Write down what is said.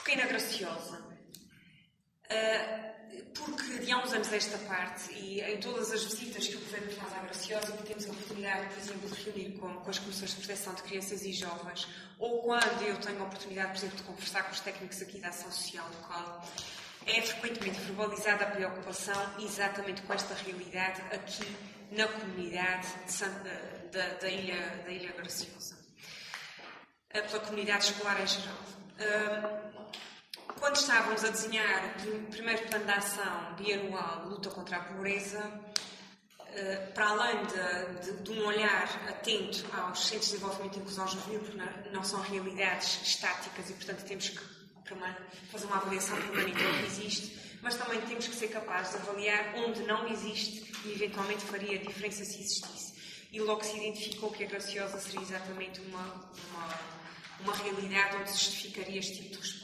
Pequena Graciosa. Porque de há uns anos esta parte, e em todas as visitas que o Governo faz à Graciosa, que temos a oportunidade, por exemplo, de reunir com as comissões de proteção de crianças e jovens, ou quando eu tenho a oportunidade, por exemplo, de conversar com os técnicos aqui da Ação Social Local, é frequentemente verbalizada a preocupação exatamente com esta realidade aqui na comunidade da Ilha Graciosa, pela comunidade escolar em geral. Quando estávamos a desenhar o primeiro plano de ação bianual de luta contra a pobreza, para além de um olhar atento aos centros de desenvolvimento e inclusão juvenil, porque não são realidades estáticas e, portanto, temos que fazer uma avaliação permanente do que existe, mas também temos que ser capazes de avaliar onde não existe e, eventualmente, faria diferença se existisse. E logo se identificou que a Graciosa seria exatamente uma realidade onde se justificaria este tipo de resposta.